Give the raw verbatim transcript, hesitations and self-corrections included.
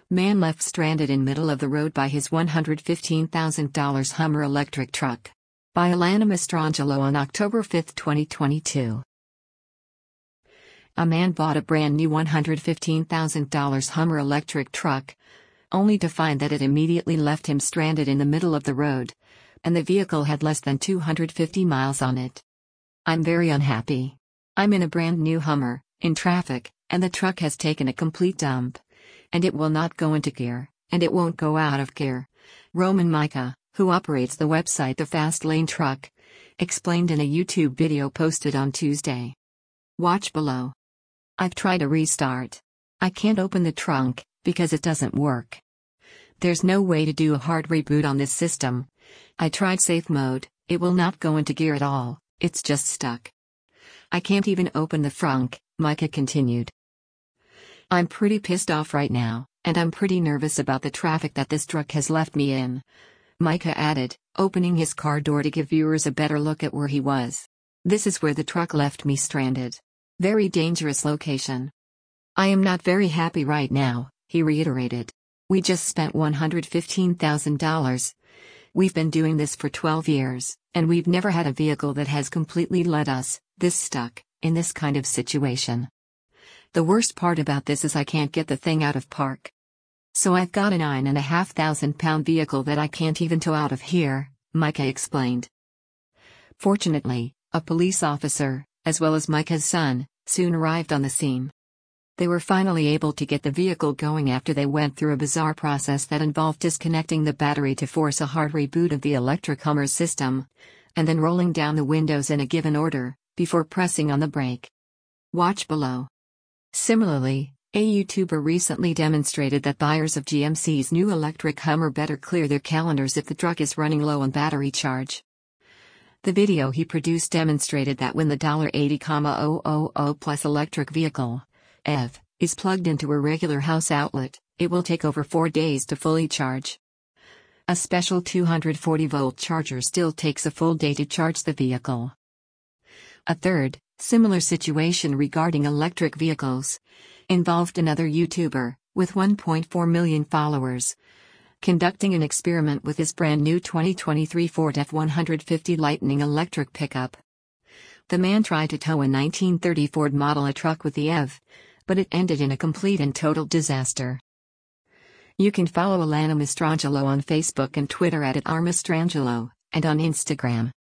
Man left stranded in middle of the road by his one hundred fifteen thousand dollar Hummer electric truck. By Alana Mastrangelo on October fifth, twenty twenty-two. A man bought a brand new one hundred fifteen thousand dollar Hummer electric truck, only to find that it immediately left him stranded in the middle of the road, and the vehicle had less than two hundred fifty miles on it. "I'm very unhappy. I'm in a brand new Hummer, in traffic, and the truck has taken a complete dump. And it will not go into gear, and it won't go out of gear," Roman Micah, who operates the website The Fast Lane Truck, explained in a YouTube video posted on Tuesday. Watch below. "I've tried a restart. I can't open the trunk, because it doesn't work. There's no way to do a hard reboot on this system. I tried safe mode, it will not go into gear at all, it's just stuck. I can't even open the frunk," Micah continued. "I'm pretty pissed off right now, and I'm pretty nervous about the traffic that this truck has left me in," Micah added, opening his car door to give viewers a better look at where he was. "This is where the truck left me stranded. Very dangerous location. I am not very happy right now," he reiterated. "We just spent one hundred fifteen thousand dollars. We've been doing this for twelve years, and we've never had a vehicle that has completely let us, this stuck, in this kind of situation. The worst part about this is I can't get the thing out of park. So I've got a nine and a half thousand pound vehicle that I can't even tow out of here," Micah explained. Fortunately, a police officer, as well as Micah's son, soon arrived on the scene. They were finally able to get the vehicle going after they went through a bizarre process that involved disconnecting the battery to force a hard reboot of the electric Hummer's system, and then rolling down the windows in a given order, before pressing on the brake. Watch below. Similarly, a YouTuber recently demonstrated that buyers of G M C's new electric Hummer better clear their calendars if the truck is running low on battery charge. The video he produced demonstrated that when the eighty thousand plus electric vehicle, E V, is plugged into a regular house outlet, it will take over four days to fully charge. A special two hundred forty volt charger still takes a full day to charge the vehicle. A third, similar situation regarding electric vehicles, involved another YouTuber, with one point four million followers, conducting an experiment with his brand new twenty twenty-three Ford F one fifty Lightning electric pickup. The man tried to tow a nineteen thirty Ford Model A truck with the E V, but it ended in a complete and total disaster. You can follow Alana Mastrangelo on Facebook and Twitter at, at r mastrangelo, and on Instagram